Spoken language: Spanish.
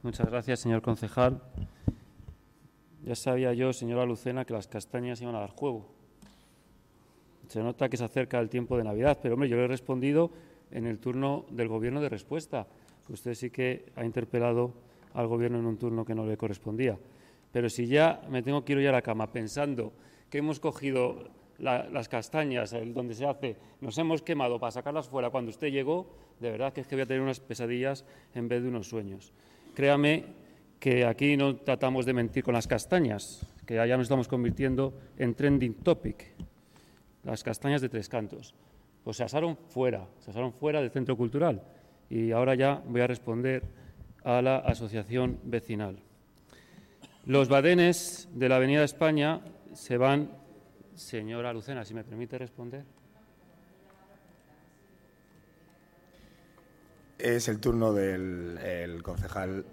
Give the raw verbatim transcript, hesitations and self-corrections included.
Muchas gracias, señor concejal. Ya sabía yo, señora Lucena, que las castañas iban a dar juego. Se nota que se acerca el tiempo de Navidad, pero, hombre, yo le he respondido en el turno del Gobierno de respuesta. Usted sí que ha interpelado al Gobierno en un turno que no le correspondía. Pero si ya me tengo que ir hoy a la cama pensando que hemos cogido la, las castañas, el, donde se hace, nos hemos quemado para sacarlas fuera cuando usted llegó, de verdad que es que voy a tener unas pesadillas en vez de unos sueños. Créame que aquí no tratamos de mentir con las castañas, que ya nos estamos convirtiendo en trending topic. Las castañas de Tres Cantos. Pues se asaron fuera, se asaron fuera del centro cultural. Y ahora ya voy a responder a la asociación vecinal. Los badenes de la Avenida España se van... Señora Lucena, si me permite responder. Es el turno del el concejal